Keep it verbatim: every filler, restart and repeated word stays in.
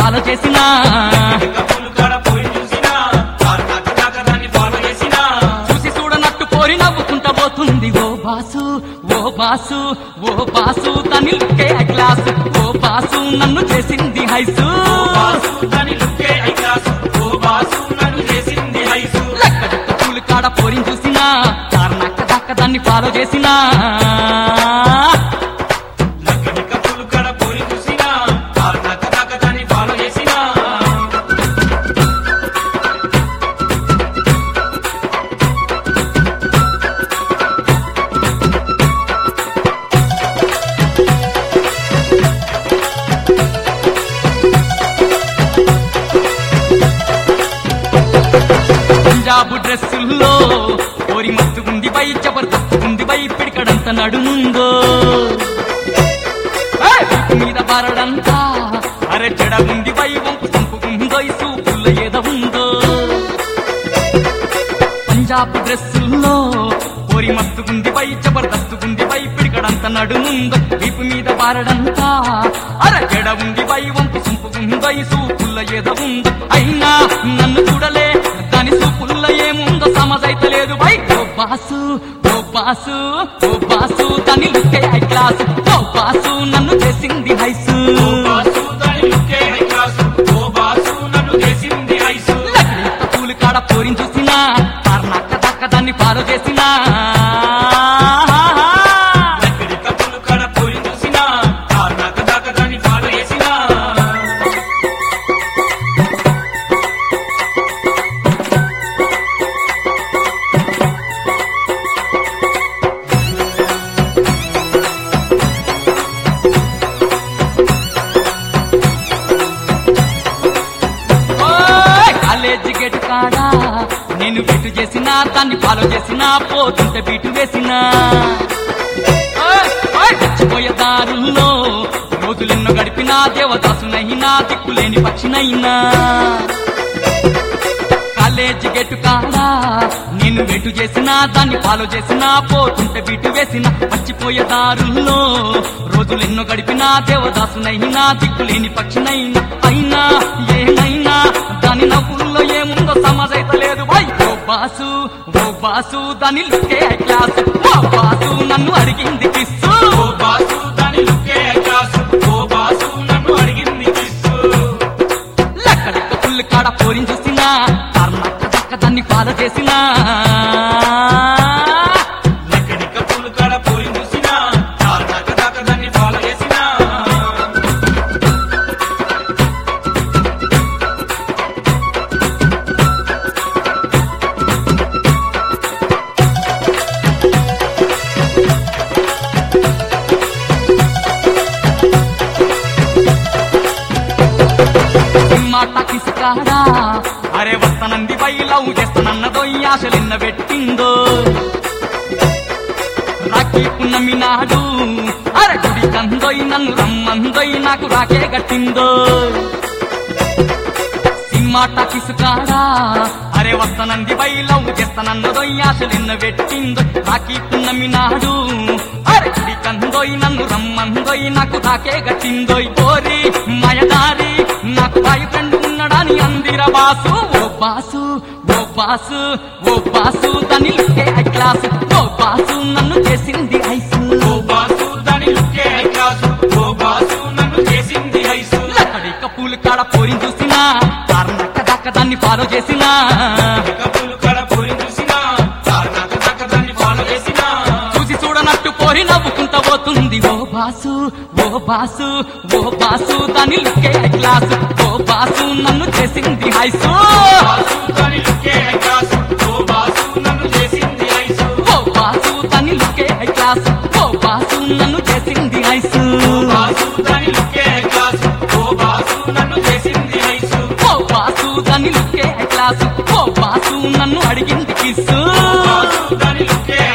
follow చేసినా చూసి చూడనట్టు పోరి నవ్వుకుంటా పోతుంది oh boss oh boss oh boss తని లుక్కే ఐ క్లాస్ ఓ బాసు నన్ను చేసింది హైసు లెక్క జుట్టు పూలు కాడ పోరిని చూసినా కారణక్క దక్క దాన్ని ఫాలో చేసినా పంజాబు డ్రెస్సుల్లో ఓరి మస్తుగుంది బై జబర్దస్తుగుంది బై పిడికడంత నడుముందో మీద బారడంతా అరే జడగుంది బై వంపు సంపుకుందో సూపుల్ల ఏద ఉందో పంజాబు డ్రెస్సుల్లో ఓరి మస్తుగుంది బై జబర్దస్తుగుంది బై పిడికడంత నడుముందో వీపు మీద బారడంతా అరే జడ ఉంది బై వంపు సంపుకుందో సూపుల్ల ఏద ఉందో అయినా నన్ను చూడలే దాని సూపుల్ల ఏముందో సమజైతలేదు బై oh boss oh boss oh boss దాని లుక్కే ఐ క్లాస్ ఓ బాసు నన్ను చేసింది హైసు లగ్నీత పూలు కాడ పోరిని చూసినా కారణక్క దక్క దాన్ని ఫాలో చేసినా కాలేజీ గేటు కాడా నేను బీటు చేసినా దాన్ని ఫాలో చేసినా పోతుంటే బీటు వేసినా చచ్చిపోయే దారుల్లో రోజులెన్నో గడిపినా దేవదాసునైనా దిక్కులేని పక్షినైనా కాలేజీ గేటు కాడా నేను వెటు చేసినా దాన్ని ఫాలో చేసినా పోతుంటే బీటు వేసినా మర్చిపోయే దారుల్లో రోజులెన్నో గడిపినా దేవదాసునైనా దిక్కులేని పక్షినైనా అయినా ఏమైనా దాని నవ్వుల్లో ఏముందో సమజైతలేదు బై ఓ బాసు ఓ బాసు దాని లుక్కే ఐ క్లాస్ ఓ బాసు నన్ను అడిగింది కిస్సు లెక్క లెక్క పుల్లు కాడ పోరిని చూసినా కారణక్క దక్క దాన్ని ఫాలో చేసినా మాట కిసుకాడా అరే వస్తనంది బై లవ్ చేస్తానన్నదో ఈ ఆశలెన్న పెట్టిందో రాఖీ పున్నమి నాడు అరే గుడి కందోయ్ నన్ను రమ్మందోయ్ నాకు రాకే గట్టిందో మాట కిసుకాడా అరే వస్తనంది బై లవ్ చేస్తానన్నదో ఈ ఆశలెన్న పెట్టిందో రాఖీ పున్నమి నాడు అరే గుడి కందోయ్ నన్ను రమ్మందోయ్ నాకు రాకే గట్టిందోయ్ పోరి మాయదారి నాకు బాయ్ ఫ్రెండ్ ఉన్నాడని అందిర boss oh boss oh boss oh boss దాని లుక్కే ఐ క్లాస్ ఓ బాసు నన్ను చేసింది ఐసు లక్కడిక పూలు కాడ పోరిని చూసినా కారణక్క దక్క దాన్ని ఫాలో చేసినా చూసి చూడనట్టు పోరి నవ్వుకుంటా పోతుంది oh boss oh boss oh boss దాని లుక్కే ఐ క్లాస్ ఓ బాసు నన్ను చేసింది హైసు ఓ బాసు దాని లుక్కే ఐ క్లాస్ ఓ బాసు నన్ను చేసింది హైసు ఓ బాసు దాని లుక్కే ఐ క్లాస్ ఓ బాసు నన్ను అడిగింది కిస్సు